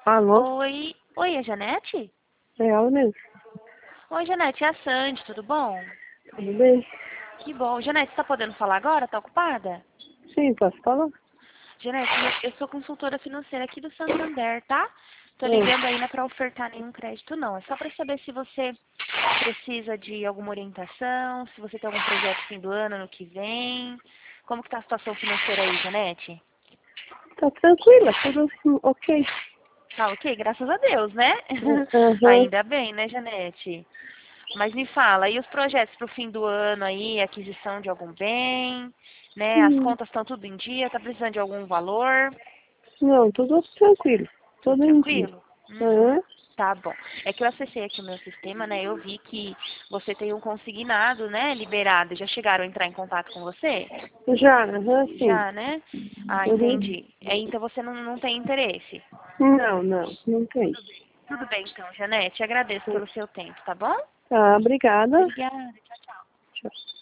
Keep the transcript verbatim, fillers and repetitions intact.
Alô? Oi, oi, é a Janete? É ela mesmo. Oi, Janete, é a Sandy, tudo bom? Tudo bem? Que bom. Janete, você tá podendo falar agora? Tá ocupada? Sim, posso falar? Janete, eu eu sou consultora financeira aqui do Santander, tá? Tô Hum. ligando aí não é pra ofertar nenhum crédito, não. É só pra saber se você precisa de alguma orientação, se você tem algum projeto fim do ano, ano que vem. Como que tá a situação financeira aí, Janete? Tá tranquila, tudo assim, ok. Tá ok? Graças a Deus, né? Aham. Ainda bem, né, Janete? Mas me fala, e os projetos para o fim do ano aí, aquisição de algum bem, né? As Hum. contas estão tudo em dia, tá precisando de algum valor? Não, tudo tranquilo. Tudo Tudo em dia. tranquilo? Uhum. Aham. Tá bom. É que eu acessei aqui o meu sistema, né? Eu vi que você tem um consignado, né? Liberado. Já chegaram a entrar em contato com você? Já, aham, sim. Já, né? Ah, Uhum. entendi. É, então você não, não tem interesse. Não, não, não tem. Tudo bem então, Janete. Agradeço pelo seu tempo, tá bom? Tá, obrigada. Obrigada. Tchau.